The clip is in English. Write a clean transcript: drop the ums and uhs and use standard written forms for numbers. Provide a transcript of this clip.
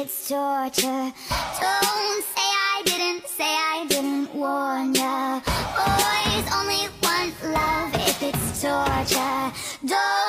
it's torture. Don't say I didn't warn ya. Boys only want love if it's torture. Don't